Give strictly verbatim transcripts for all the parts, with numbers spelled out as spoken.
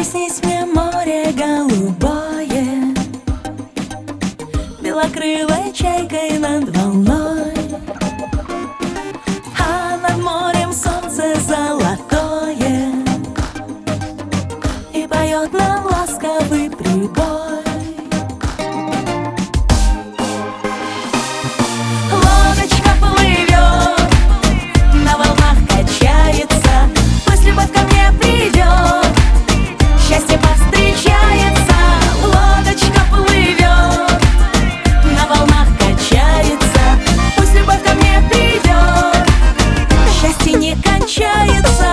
Приснись мне море голубое, белокрылой чайкой над волной, а над морем солнце золотое и поет нам ласковый прибой. Лодочка плывет, на волнах качается, пусть любовь ко мне придет, счастье повстречается. Лодочка плывет, на волнах качается, пусть любовь ко мне придет, счастье не кончается.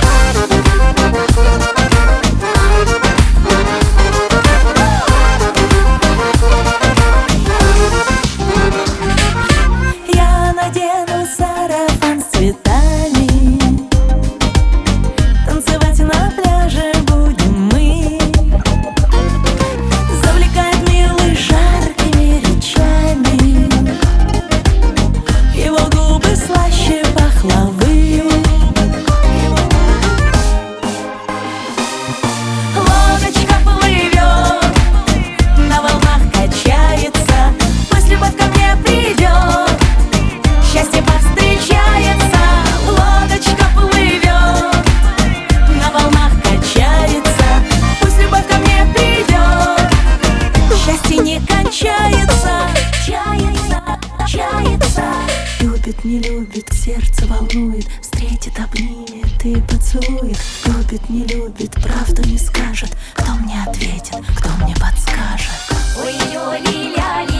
Я надену сарафан с цветами, танцевать на пляже будем мы. Завлекает милый жаркими речами, его губы слаще пахлавы. Лодочка плывет, на волнах качается, пусть любовь ко мне придет, счастье повстречается. Лодочка плывет, на волнах качается, пусть любовь ко мне придет, счастье не кончается. Чается, чается. Любит, не любит, сердце волнует, встретит, обнимет и поцелует. Любит, не любит, правду не скажет, кто мне ответит, кто мне подскажет. Ой, ля, ля, ля.